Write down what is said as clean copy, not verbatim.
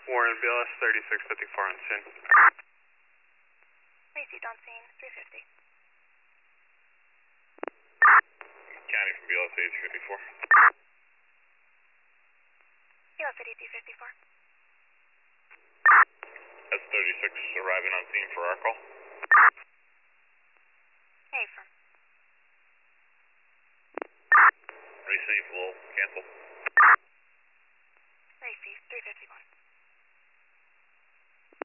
Warren, BLS 3654 on scene. Received on scene, 350. County from BLS 8254. BLS 8354. That's 36 arriving on scene for our call. Hey, firm. Receive, we'll cancel.